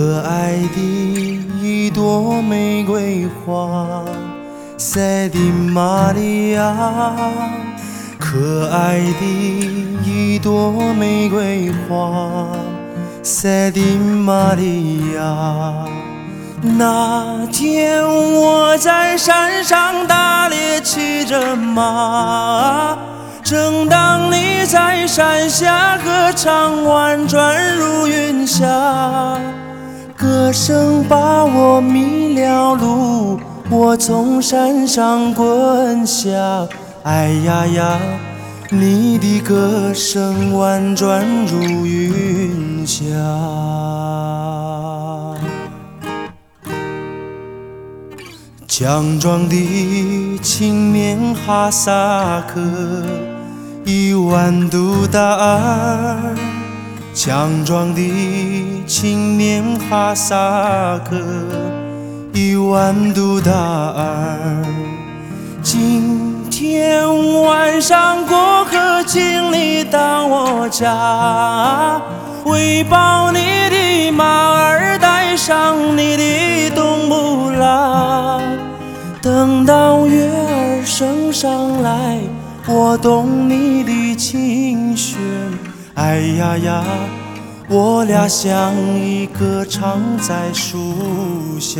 可爱的一朵玫瑰花，塞的玛利亚。可爱的一朵玫瑰花，塞的玛利亚。那天我在山上打猎，骑着马，正当你在山下歌唱，婉转如云霞。歌声把我迷了路，我从山上滚下。哎呀呀，你的歌声婉转如云霞。强壮的青年哈萨克，1万度大耳。强壮的青年哈萨克，1万度大耳。今天晚上过河，请你到我家，喂饱你的马儿，带上你的冬不拉。等到月儿升上来，我懂你的琴弦。哎呀呀，我俩相依歌唱在树下。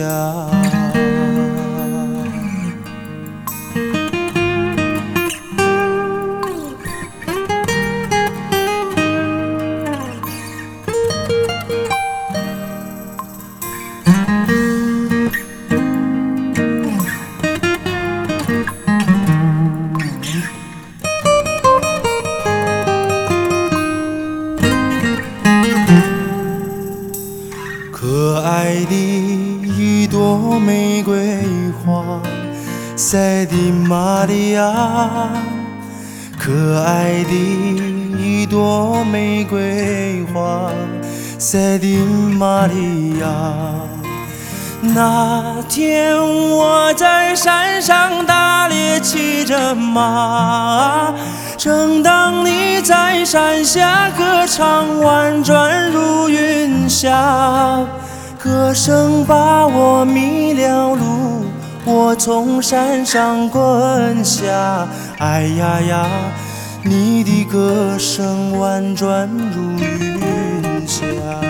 可爱的一朵玫瑰花，塞的玛利亚。可爱的一朵玫瑰花，塞的玛利亚。那天我在山上打猎，骑着马，正当你在山下歌唱，婉转如云霞。歌声把我迷了路，我从山上滚下。哎呀呀，你的歌声婉转如云霞。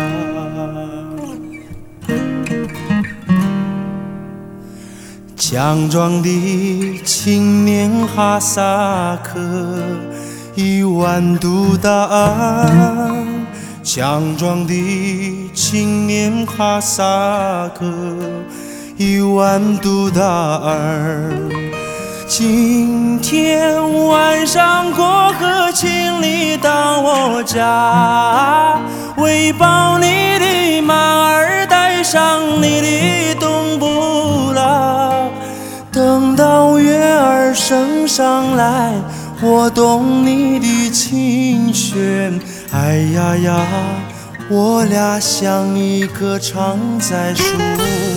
强壮的青年哈萨克，1万度大耳。强壮的青年哈萨克，1万度大耳。今天晚上过河，请你到我家，喂饱你的马儿，带上你的冬不拉。等到月儿升上来，我懂你的琴弦。哎呀呀，我俩相依歌唱在树